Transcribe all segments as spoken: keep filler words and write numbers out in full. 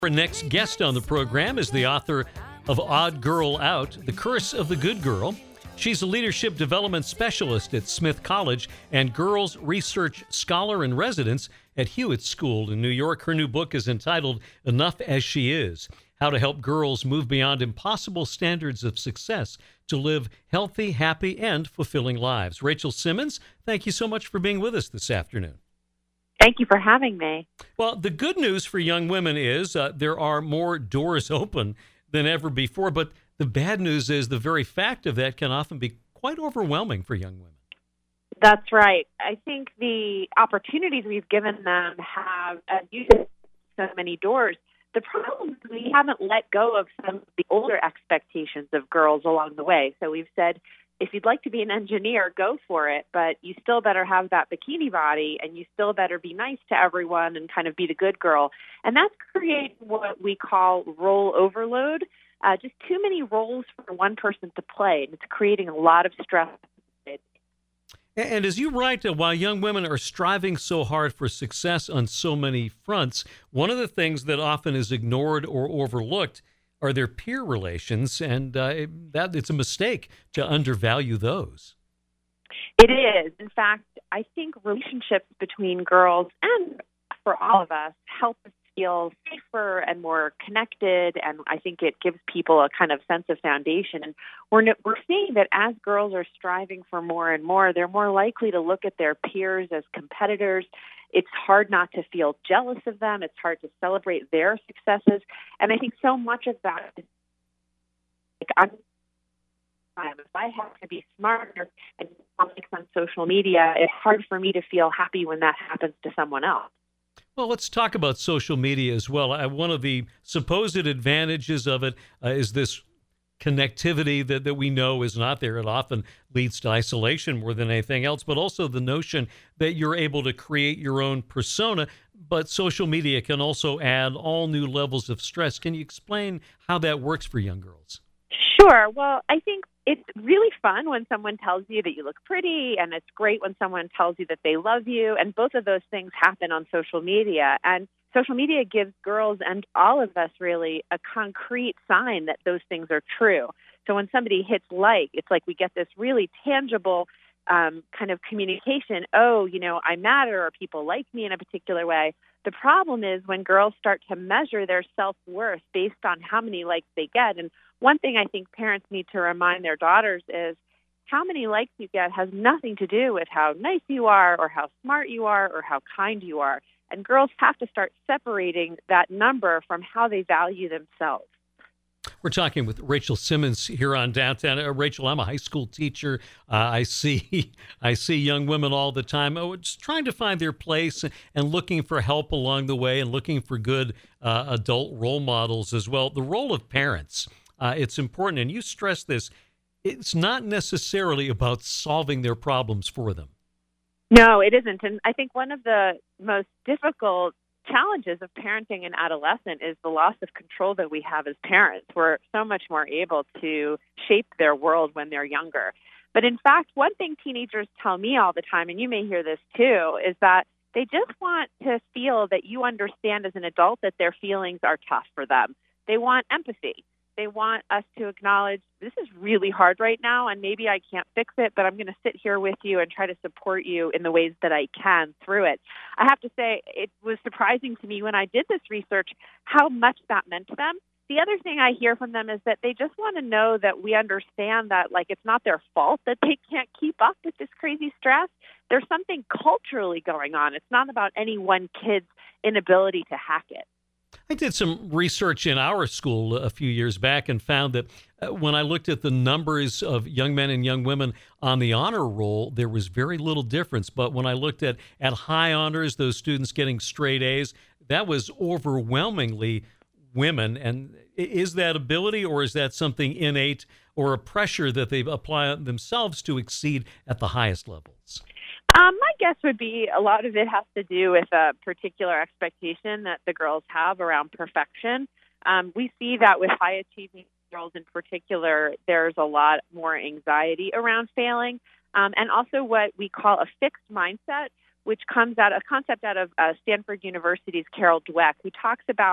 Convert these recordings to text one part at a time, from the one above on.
Our next guest on the program is the author of Odd Girl Out, The Curse of the Good Girl. She's a leadership development specialist at Smith College and girls research scholar in residence at Hewitt School in New York. Her new book is entitled Enough as She Is: How to Help Girls Move Beyond Impossible Standards of Success to Live Healthy, Happy, and Fulfilling Lives. Rachel Simmons, thank you so much for being with us this afternoon. Thank you for having me. Well, the good news for young women is uh, there are more doors open than ever before, but the bad news is the very fact of that can often be quite overwhelming for young women. That's right. I think the opportunities we've given them have, as you said, so many doors. The problem is we haven't let go of some of the older expectations of girls along the way. So we've said, if you'd like to be an engineer, go for it, but you still better have that bikini body and you still better be nice to everyone and kind of be the good girl. And that's creating what we call role overload, uh, just too many roles for one person to play. And it's creating a lot of stress. And as you write, uh, while young women are striving so hard for success on so many fronts, one of the things that often is ignored or overlooked are their peer relations, and uh, that it's a mistake to undervalue those. It is. In fact, I think relationships between girls and for all of us help us feel safer and more connected, and I think it gives people a kind of sense of foundation. And we're no, we're seeing that as girls are striving for more and more, they're more likely to look at their peers as competitors. It's hard not to feel jealous of them. It's hard to celebrate their successes. And I think so much of that is like, I'm, if I have to be smarter and comments on social media, it's hard for me to feel happy when that happens to someone else. Well, let's talk about social media as well. Uh, one of the supposed advantages of it uh, is this connectivity that, that we know is not there. It often leads to isolation more than anything else, but also the notion that you're able to create your own persona. But social media can also add all new levels of stress. Can you explain how that works for young girls? Sure. Well, I think it's really fun when someone tells you that you look pretty, and it's great when someone tells you that they love you, and both of those things happen on social media. And social media gives girls and all of us really a concrete sign that those things are true. So when somebody hits like, it's like we get this really tangible um, kind of communication. Oh, you know, I matter, or people like me in a particular way. The problem is when girls start to measure their self-worth based on how many likes they get. And one thing I think parents need to remind their daughters is how many likes you get has nothing to do with how nice you are or how smart you are or how kind you are. And girls have to start separating that number from how they value themselves. We're talking with Rachel Simmons here on Downtown. Uh, Rachel, I'm a high school teacher. Uh, I see I see young women all the time oh, just trying to find their place and looking for help along the way and looking for good uh, adult role models as well. The role of parents, uh, it's important. And you stress this. It's not necessarily about solving their problems for them. No, it isn't. And I think one of the most difficult challenges of parenting an adolescent is the loss of control that we have as parents. We're so much more able to shape their world when they're younger. But in fact, one thing teenagers tell me all the time, and you may hear this too, is that they just want to feel that you understand as an adult that their feelings are tough for them. They want empathy. They want us to acknowledge this is really hard right now, and maybe I can't fix it, but I'm going to sit here with you and try to support you in the ways that I can through it. I have to say, it was surprising to me when I did this research how much that meant to them. The other thing I hear from them is that they just want to know that we understand that, like, it's not their fault that they can't keep up with this crazy stress. There's something culturally going on. It's not about any one kid's inability to hack it. I did some research in our school a few years back and found that uh, when I looked at the numbers of young men and young women on the honor roll, there was very little difference. But when I looked at, at high honors, those students getting straight A's, that was overwhelmingly women. And is that ability, or is that something innate or a pressure that they apply on themselves to exceed at the highest levels? Um, my guess would be a lot of it has to do with a particular expectation that the girls have around perfection. Um, we see that with high-achieving girls in particular, there's a lot more anxiety around failing, um, and also what we call a fixed mindset, which comes out a concept out of uh, Stanford University's Carol Dweck, who talks about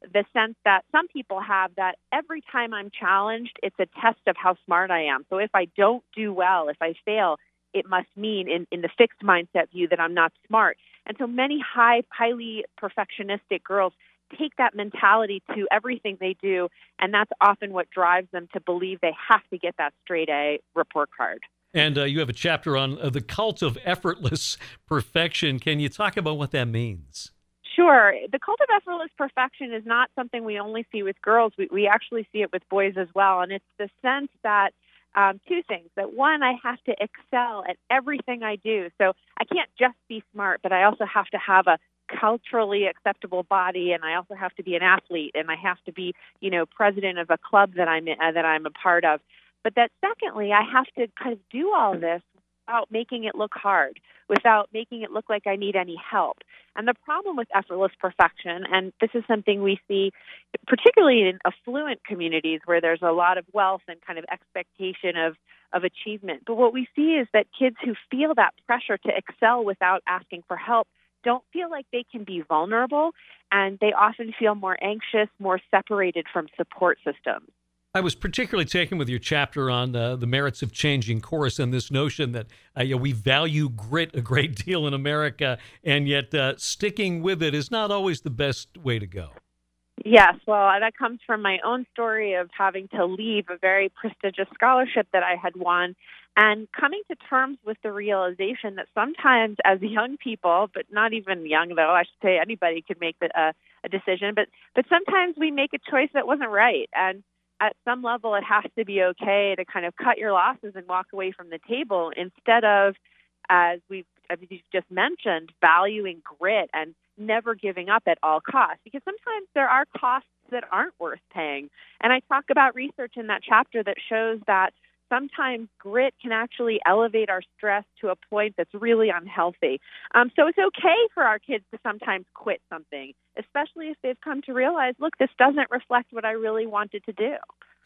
the sense that some people have that every time I'm challenged, it's a test of how smart I am. So if I don't do well, if I fail, it must mean in, in the fixed mindset view that I'm not smart. And so many high, highly perfectionistic girls take that mentality to everything they do, and that's often what drives them to believe they have to get that straight A report card. And uh, you have a chapter on uh, the cult of effortless perfection. Can you talk about what that means? Sure. The cult of effortless perfection is not something we only see with girls. We, we actually see it with boys as well. And it's the sense that um, two things, that one, I have to excel at everything I do. So I can't just be smart, but I also have to have a culturally acceptable body, and I also have to be an athlete, and I have to be, you know, president of a club that I'm in, uh, that I'm a part of. But that secondly, I have to kind of do all this without making it look hard, without making it look like I need any help. And the problem with effortless perfection, and this is something we see particularly in affluent communities where there's a lot of wealth and kind of expectation of, of achievement. But what we see is that kids who feel that pressure to excel without asking for help don't feel like they can be vulnerable, and they often feel more anxious, more separated from support systems. I was particularly taken with your chapter on uh, the merits of changing course and this notion that uh, you know, we value grit a great deal in America, and yet uh, sticking with it is not always the best way to go. Yes, well, that comes from my own story of having to leave a very prestigious scholarship that I had won and coming to terms with the realization that sometimes as young people, but not even young though, I should say anybody could make the, uh, a decision, but, but sometimes we make a choice that wasn't right. And at some level, it has to be okay to kind of cut your losses and walk away from the table instead of, as we've as you've just mentioned, valuing grit and never giving up at all costs. Because sometimes there are costs that aren't worth paying. And I talk about research in that chapter that shows that sometimes grit can actually elevate our stress to a point that's really unhealthy. Um, so it's okay for our kids to sometimes quit something, especially if they've come to realize, look, this doesn't reflect what I really wanted to do.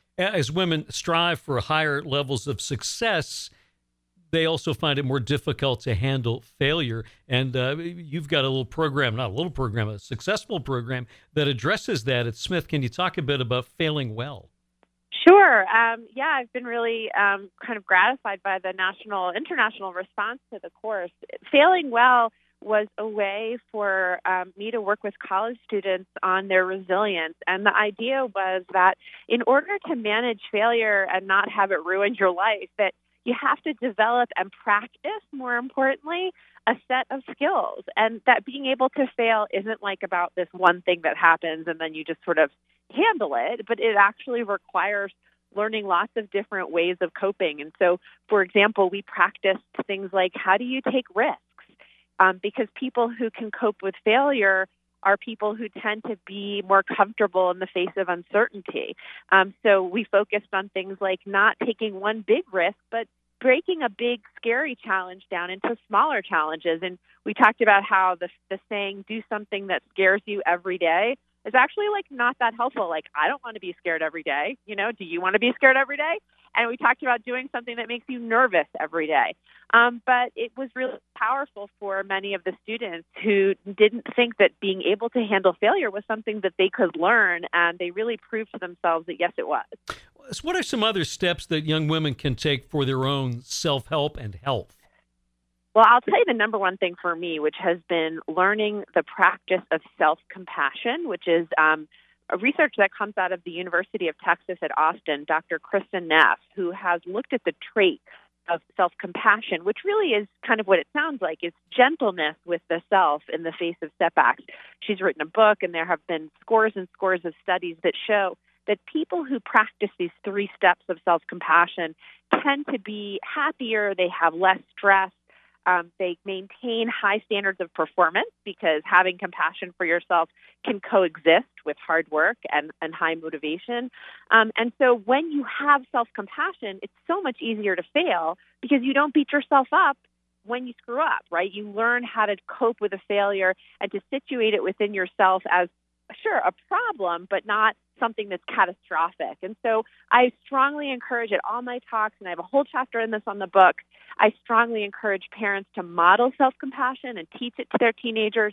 As women strive for higher levels of success, they also find it more difficult to handle failure. And uh, you've got a little program, not a little program, a successful program that addresses that at Smith. Can you talk a bit about failing well? Sure. Um, yeah, I've been really um, kind of gratified by the national, international response to the course. Failing well was a way for um, me to work with college students on their resilience. And the idea was that in order to manage failure and not have it ruin your life, that you have to develop and practice, more importantly, a set of skills. And that being able to fail isn't like about this one thing that happens and then you just sort of handle it, but it actually requires learning lots of different ways of coping. And so, for example, we practiced things like, how do you take risks? Um, because people who can cope with failure are people who tend to be more comfortable in the face of uncertainty. Um, so we focused on things like not taking one big risk, but breaking a big, scary challenge down into smaller challenges. And we talked about how the, the saying, do something that scares you every day, is actually like not that helpful. Like, I don't want to be scared every day. You know, do you want to be scared every day? And we talked about doing something that makes you nervous every day. Um, but it was really powerful for many of the students who didn't think that being able to handle failure was something that they could learn. And they really proved to themselves that, yes, it was. So what are some other steps that young women can take for their own self-help and health? Well, I'll tell you the number one thing for me, which has been learning the practice of self-compassion, which is um, a research that comes out of the University of Texas at Austin, Doctor Kristen Neff, who has looked at the trait of self-compassion, which really is kind of what it sounds like, is gentleness with the self in the face of setbacks. She's written a book, and there have been scores and scores of studies that show that people who practice these three steps of self-compassion tend to be happier, they have less stress, Um, they maintain high standards of performance because having compassion for yourself can coexist with hard work and, and high motivation. Um, and so when you have self-compassion, it's so much easier to fail because you don't beat yourself up when you screw up, right? You learn how to cope with a failure and to situate it within yourself as, sure, a problem, but not something that's catastrophic. And so I strongly encourage at all my talks, and I have a whole chapter in this on the book, I strongly encourage parents to model self-compassion and teach it to their teenagers.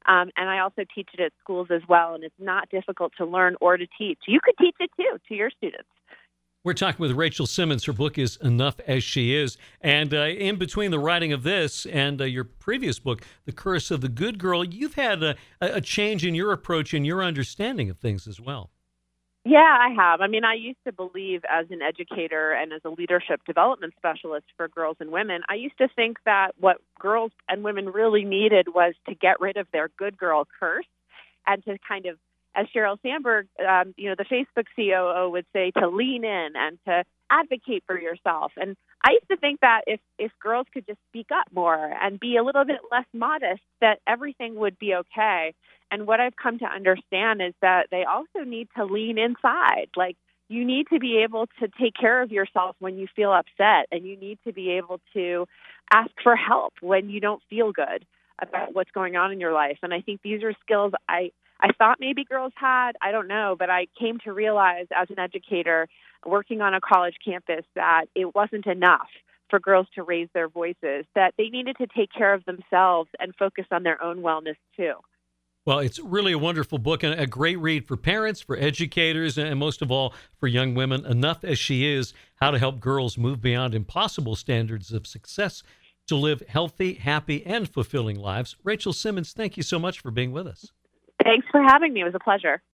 Um, and I also teach it at schools as well, and it's not difficult to learn or to teach. You could teach it too to your students. We're talking with Rachel Simmons. Her book is Enough as She Is. And uh, in between the writing of this and uh, your previous book, The Curse of the Good Girl, you've had a, a change in your approach and your understanding of things as well. Yeah, I have. I mean, I used to believe as an educator and as a leadership development specialist for girls and women, I used to think that what girls and women really needed was to get rid of their good girl curse and to kind of, as Sheryl Sandberg, um, you know, the Facebook C O O would say, to lean in and to advocate for yourself. And I used to think that if, if girls could just speak up more and be a little bit less modest, that everything would be okay. And what I've come to understand is that they also need to lean inside. Like, you need to be able to take care of yourself when you feel upset, and you need to be able to ask for help when you don't feel good about what's going on in your life. And I think these are skills I I thought maybe girls had, I don't know, but I came to realize as an educator working on a college campus that it wasn't enough for girls to raise their voices, that they needed to take care of themselves and focus on their own wellness too. Well, it's really a wonderful book and a great read for parents, for educators, and most of all for young women. Enough as She Is, How to Help Girls Move Beyond Impossible Standards of Success to Live Healthy, Happy, and Fulfilling Lives. Rachel Simmons, thank you so much for being with us. Thanks for having me. It was a pleasure.